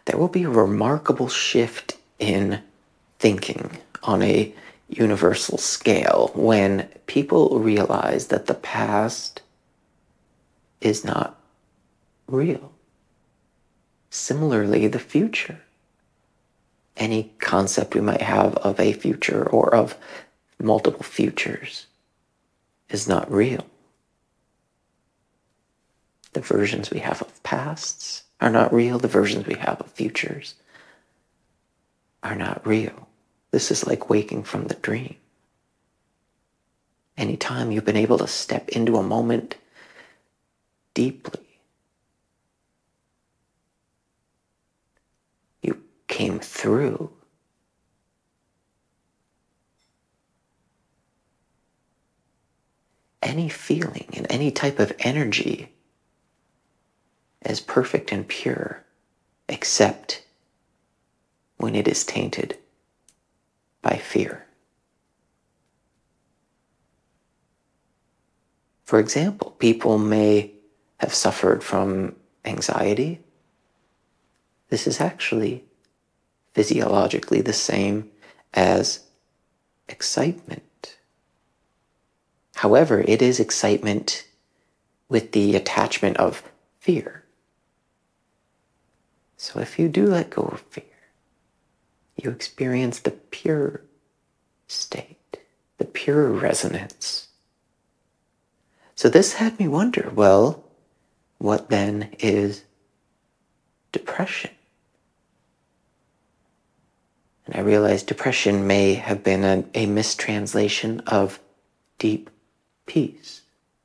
there will be a remarkable shift in thinking on a universal scale when people realize that the past is not real. Similarly, the future. Any concept we might have of a future or of multiple futures is not real. The versions we have of pasts are not real. The versions we have of futures are not real. This is like waking from the dream. Anytime you've been able to step into a moment deeply, you came through. Any feeling and any type of energy is perfect and pure, except when it is tainted by fear. For example, people may have suffered from anxiety. This is actually physiologically the same as excitement. However, it is excitement with the attachment of fear. So if you do let go of fear, you experience the pure state, the pure resonance. So this had me wonder, well, what then is depression? And I realized depression may have been a mistranslation of deep peace.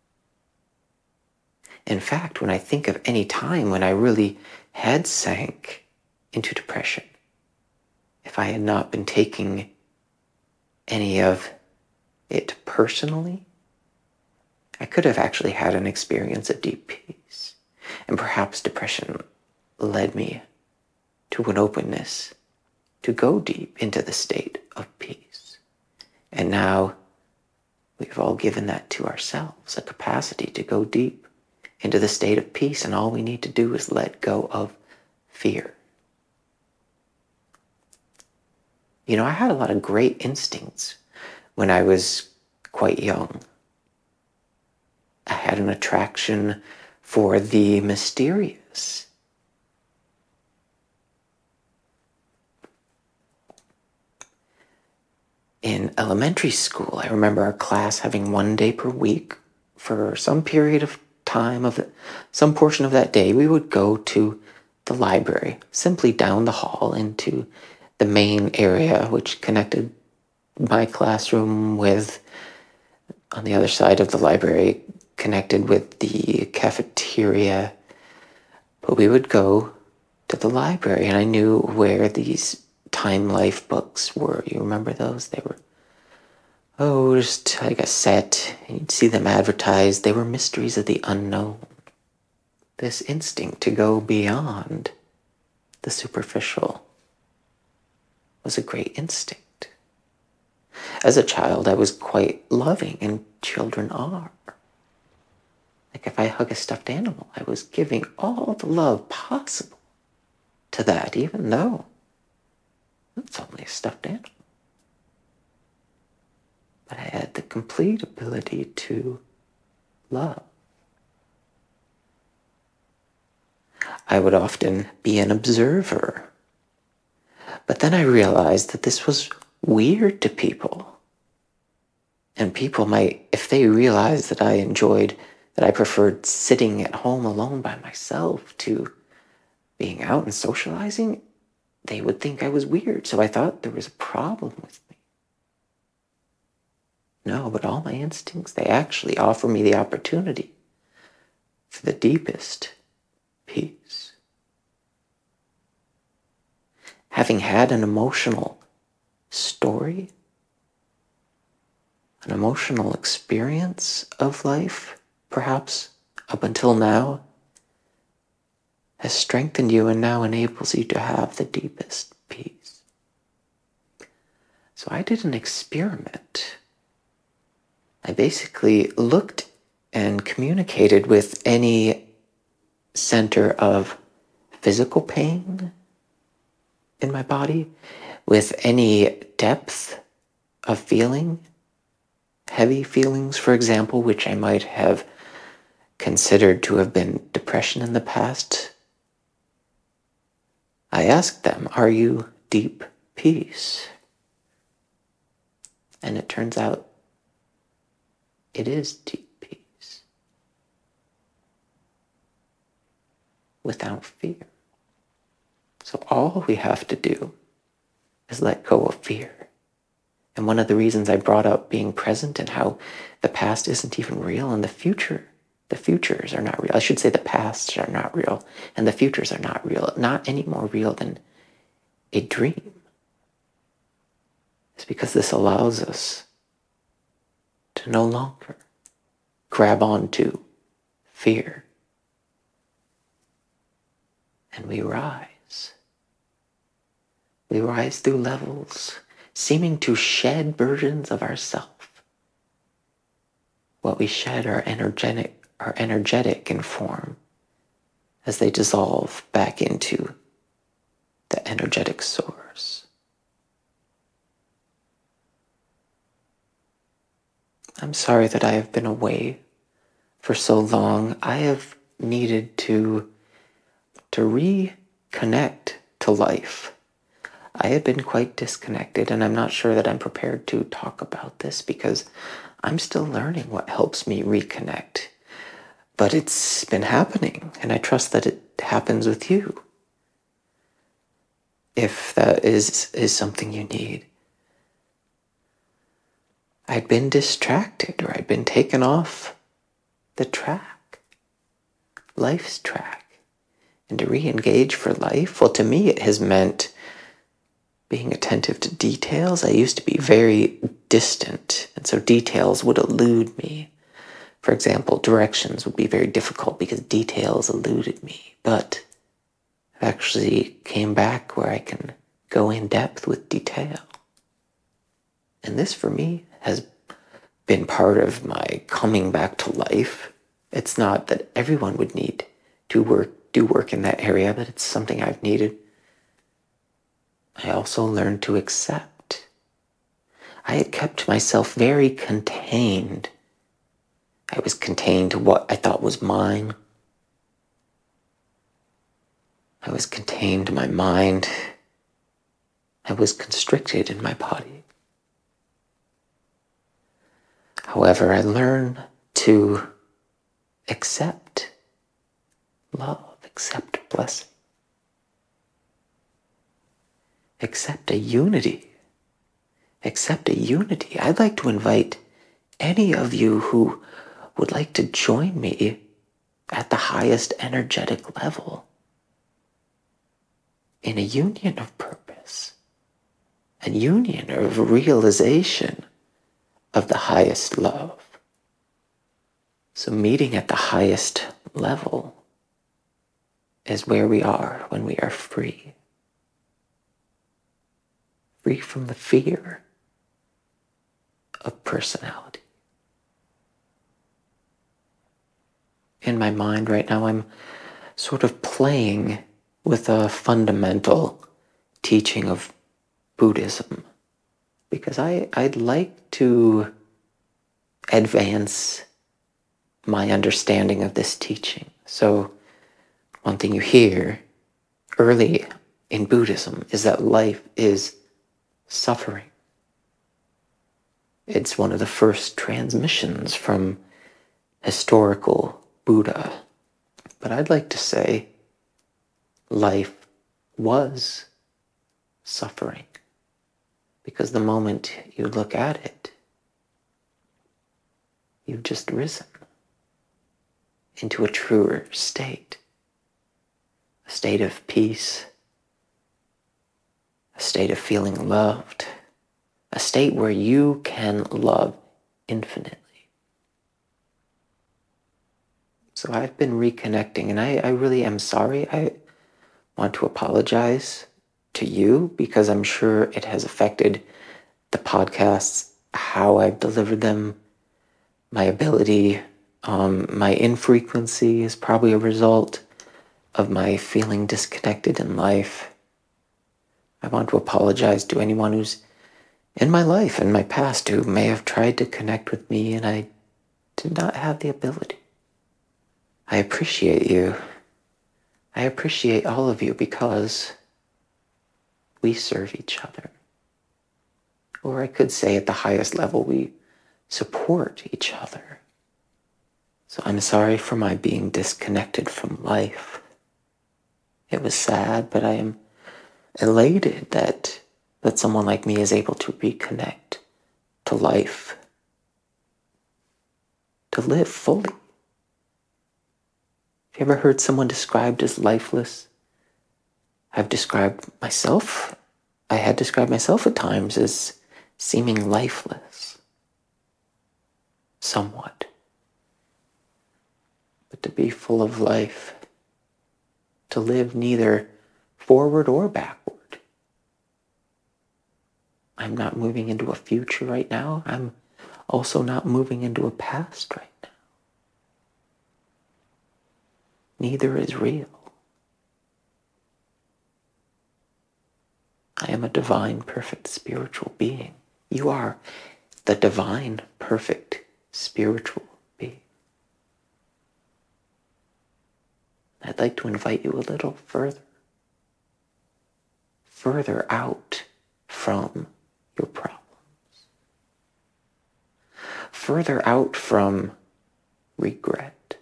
In fact, when I think of any time when I really had sank into depression, if I had not been taking any of it personally, I could have actually had an experience of deep peace. And perhaps depression led me to an openness to go deep into the state of peace. And now we've all given that to ourselves, a capacity to go deep into the state of peace, and all we need to do is let go of fear. You know, I had a lot of great instincts when I was quite young. I had an attraction for the mysterious. In elementary school, I remember our class having 1 day per week for some period of time some portion of that day, we would go to the library, simply down the hall into the main area, which connected my classroom with, on the other side of the library, connected with the cafeteria. But we would go to the library, and I knew where these Time Life books were. You remember those? They were, just like a set, and you'd see them advertised. They were mysteries of the unknown. This instinct to go beyond the superficial was a great instinct. As a child, I was quite loving, and children are. Like if I hug a stuffed animal, I was giving all the love possible to that, even though it's only a stuffed animal. But I had the complete ability to love. I would often be an observer. But then I realized that this was weird to people. And people might, if they realized that I preferred sitting at home alone by myself to being out and socializing, they would think I was weird. So I thought there was a problem with me. No, but all my instincts, they actually offer me the opportunity for the deepest peace. Having had an emotional story, an emotional experience of life, perhaps up until now, has strengthened you and now enables you to have the deepest peace. So I did an experiment. I basically looked and communicated with any center of physical pain in my body with any depth of feeling, heavy feelings, for example, which I might have considered to have been depression in the past, I asked them, are you deep peace? And it turns out it is deep peace without fear. So all we have to do is let go of fear. And one of the reasons I brought up being present and how the past isn't even real and the futures are not real. I should say the pasts are not real and the futures are not real, not any more real than a dream. It's because this allows us to no longer grab onto fear. And we rise. We rise through levels, seeming to shed versions of ourselves. What we shed are energetic in form as they dissolve back into the energetic source. I'm sorry that I have been away for so long. I have needed to reconnect to life. I had been quite disconnected, and I'm not sure that I'm prepared to talk about this because I'm still learning what helps me reconnect. But it's been happening, and I trust that it happens with you. If that is something you need. I'd been distracted, or I'd been taken off the track, life's track. And to re-engage for life, well, to me it has meant being attentive to details. I used to be very distant, and so details would elude me. For example, directions would be very difficult because details eluded me. But I actually came back where I can go in depth with detail. And this, for me, has been part of my coming back to life. It's not that everyone would need to do work in that area, but it's something I've needed. I also learned to accept. I had kept myself very contained. I was contained to what I thought was mine. I was contained to my mind. I was constricted in my body. However, I learned to accept love, accept blessing, accept a unity, I'd like to invite any of you who would like to join me at the highest energetic level in a union of purpose, a union of realization of the highest love. So meeting at the highest level is where we are when we are free. Free from the fear of personality. In my mind right now, I'm sort of playing with a fundamental teaching of Buddhism because I'd like to advance my understanding of this teaching. So one thing you hear early in Buddhism is that life is suffering. It's one of the first transmissions from historical Buddha. But I'd like to say life was suffering. Because the moment you look at it, you've just risen into a truer state. A state of peace. A state of feeling loved. A state where you can love infinitely. So I've been reconnecting, and I really am sorry. I want to apologize to you because I'm sure it has affected the podcasts, how I've delivered them, my ability, my infrequency is probably a result of my feeling disconnected in life. I want to apologize to anyone who's in my life and my past who may have tried to connect with me and I did not have the ability. I appreciate you. I appreciate all of you because we serve each other. Or I could say at the highest level, we support each other. So I'm sorry for my being disconnected from life. It was sad, but I am elated that someone like me is able to reconnect to life, to live fully. Have you ever heard someone described as lifeless? I had described myself at times as seeming lifeless, somewhat. But to be full of life, to live neither forward or backward. I'm not moving into a future right now. I'm also not moving into a past right now. Neither is real. I am a divine, perfect spiritual being. You are the divine, perfect spiritual being. I'd like to invite you a little further out from your problems, further out from regret.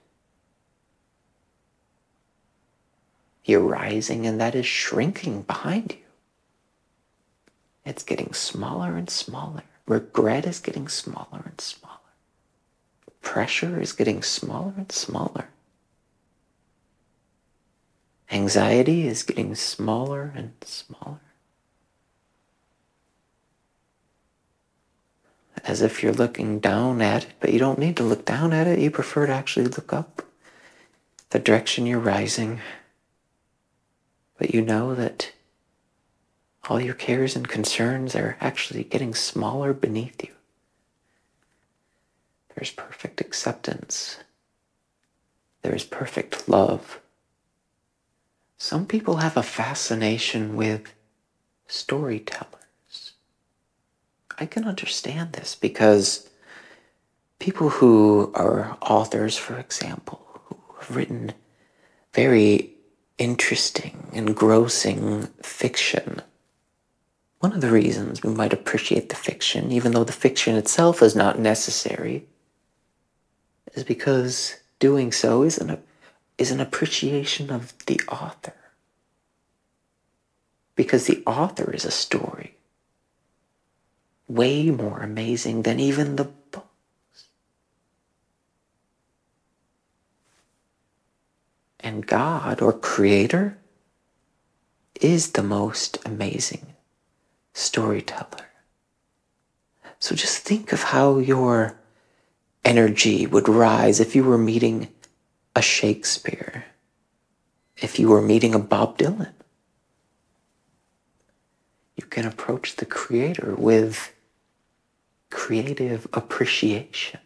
You're rising and that is shrinking behind you. It's getting smaller and smaller. Regret is getting smaller and smaller. Pressure is getting smaller and smaller. Anxiety is getting smaller and smaller. As if you're looking down at it, but you don't need to look down at it. You prefer to actually look up the direction you're rising. But you know that all your cares and concerns are actually getting smaller beneath you. There's perfect acceptance. There's perfect love. Some people have a fascination with storytellers. I can understand this because people who are authors, for example, who have written very interesting, engrossing fiction. One of the reasons we might appreciate the fiction, even though the fiction itself is not necessary, is because doing so is an appreciation of the author. Because the author is a story way more amazing than even the books. And God, or Creator, is the most amazing storyteller. So just think of how your energy would rise if you were meeting a Shakespeare, if you were meeting a Bob Dylan. You can approach the Creator with creative appreciation.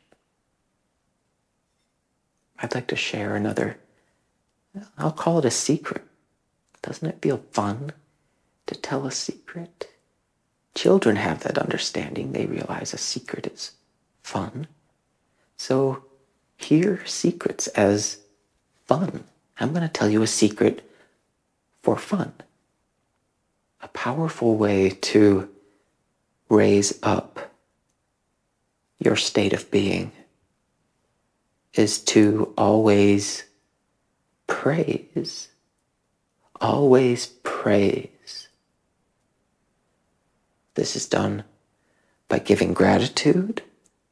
I'd like to share another, I'll call it a secret. Doesn't it feel fun to tell a secret? Children have that understanding. They realize a secret is fun. So hear secrets as fun. I'm going to tell you a secret for fun. A powerful way to raise up your state of being is to always praise. Always praise. This is done by giving gratitude,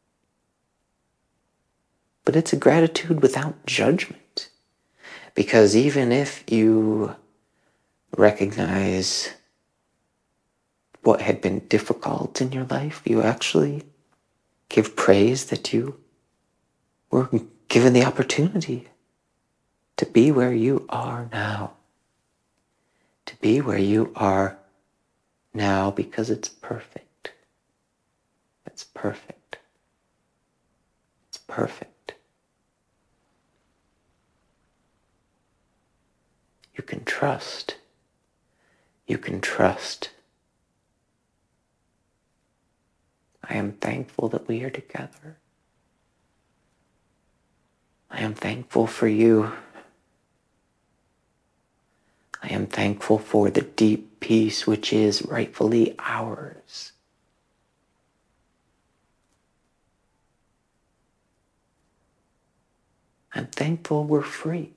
but it's a gratitude without judgment. Because even if you recognize what had been difficult in your life, you actually give praise that you were given the opportunity to be where you are now. To be where you are now because it's perfect. It's perfect. It's perfect. You can trust. you can trust. I am thankful that we are together. I am thankful for you. I am thankful for the deep peace which is rightfully ours. I'm thankful we're free.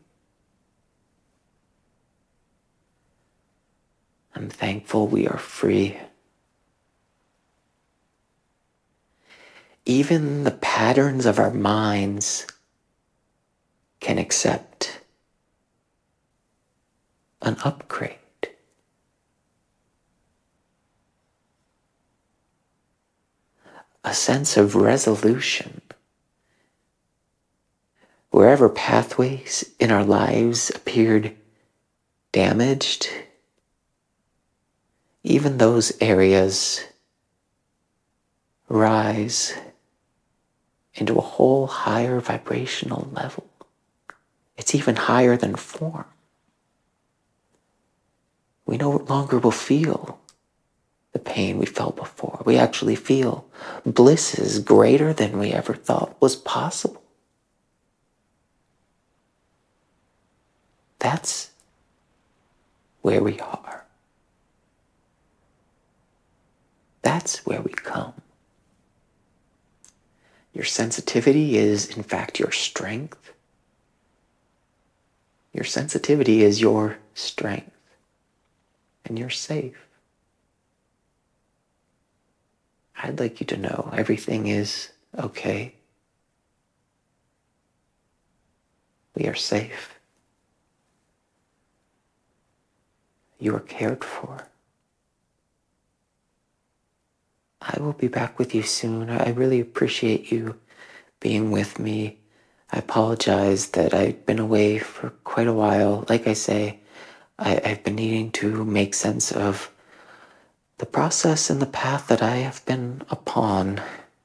I'm thankful we are free. Even the patterns of our minds can accept an upgrade. A sense of resolution. Wherever pathways in our lives appeared damaged, even those areas rise into a whole higher vibrational level. It's even higher than form. We no longer will feel the pain we felt before. We actually feel blisses greater than we ever thought was possible. That's where we are. That's where we come. Your sensitivity is, in fact, your strength. Your sensitivity is your strength. And you're safe. I'd like you to know everything is okay. We are safe. You are cared for. I will be back with you soon. I really appreciate you being with me. I apologize that I've been away for quite a while. Like I say, I've been needing to make sense of the process and the path that I have been upon.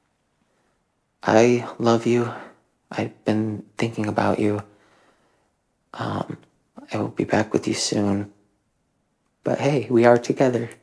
I love you. I've been thinking about you. I will be back with you soon. But hey, we are together.